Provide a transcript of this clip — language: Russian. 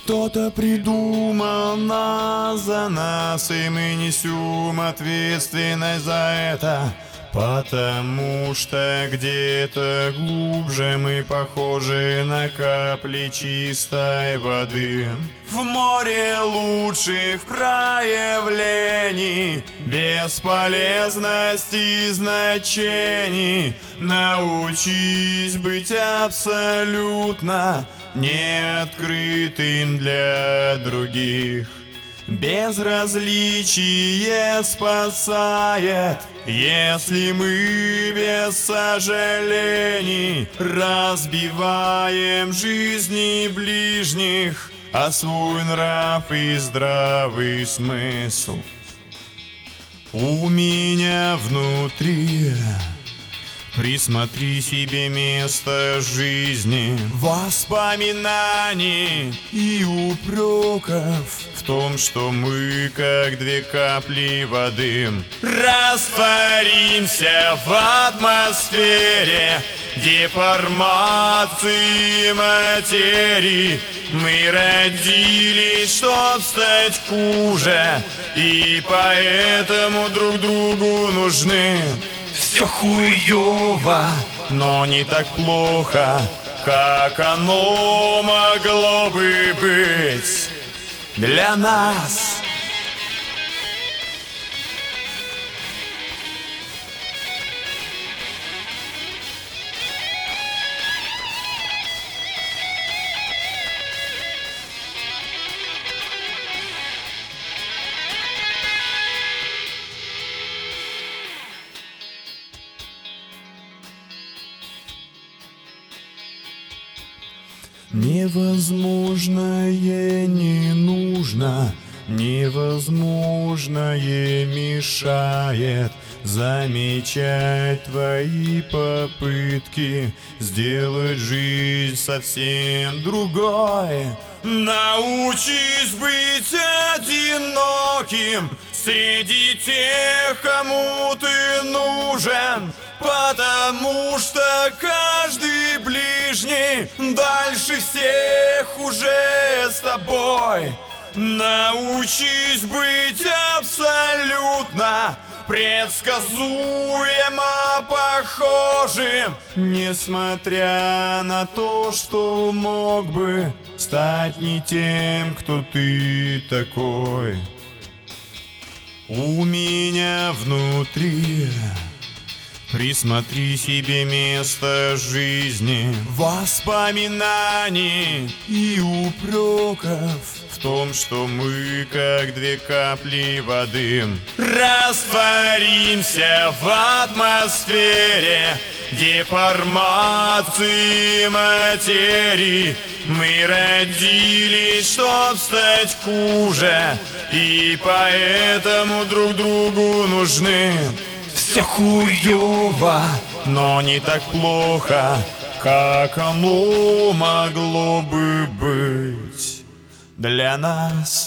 Кто-то придумал нас за нас, и мы несем ответственность за это. Потому что где-то глубже мы похожи на капли чистой воды. В море лучших проявлений бесполезности значений. Научись быть абсолютно неоткрытым для других. Безразличие спасает, если мы без сожалений разбиваем жизни ближних, а свой нрав и здравый смысл у меня внутри. Присмотри себе место жизни, воспоминаний и упреков в том, что мы, как две капли воды, растворимся в атмосфере деформации материи. Мы родились, чтоб стать хуже, и поэтому друг другу нужны. Все хуёво, но не так плохо, как оно могло бы быть для нас. Невозможное не нужно, невозможное мешает замечать твои попытки сделать жизнь совсем другой. Научись быть одиноким среди тех, кому ты нужен, потому что каждый ближний дальше всех уже с тобой. Научись быть абсолютно предсказуемо похожим, несмотря на то, что мог бы стать не тем, кто ты такой. У меня внутри присмотри себе место жизни, воспоминаний и упреков в том, что мы, как две капли воды, растворимся в атмосфере деформации материи. Мы родились, чтоб стать хуже, и поэтому друг другу нужны. Все хуёво, но не так плохо, как оно могло бы быть для нас.